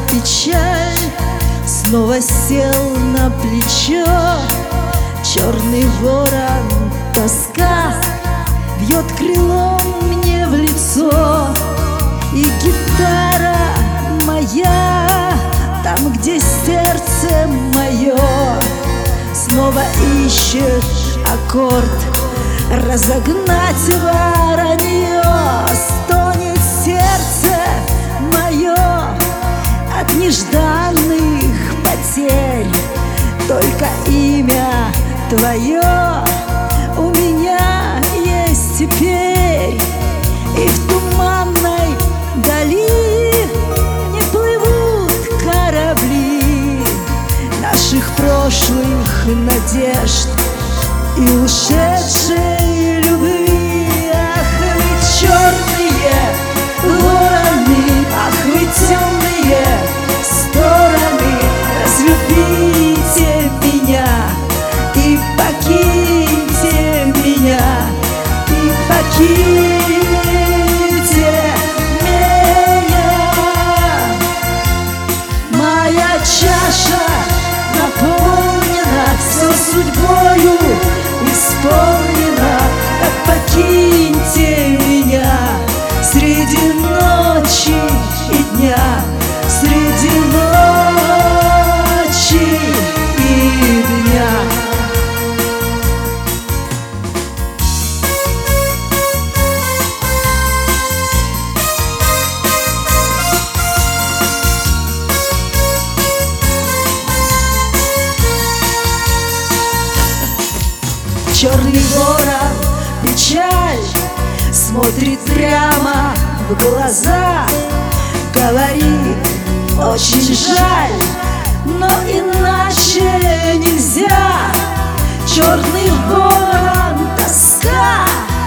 печаль снова сел на плечо. Черный ворон, тоска бьет крылом мне в лицо. И гитара моя, там, где сердце мое, снова ищет аккорд разогнать воронье. Стонет сердце мое от нежданных потерь. Только имя твое у меня есть теперь. И в туманной дали не плывут корабли наших прошлых надежд и ушедшей любви. Ах, вы черные вороны, ах, вы темные стороны, разлюбите меня и покиньте меня, и покиньте меня. Моя чаша наполнена, все судьбою исполнена. Так покиньте меня среди ночи и дня, среди ночи и дня. Черный ворон, печаль, смотрит прямо в глаза, говорит: очень жаль, но иначе нельзя. Черный ворон, тоска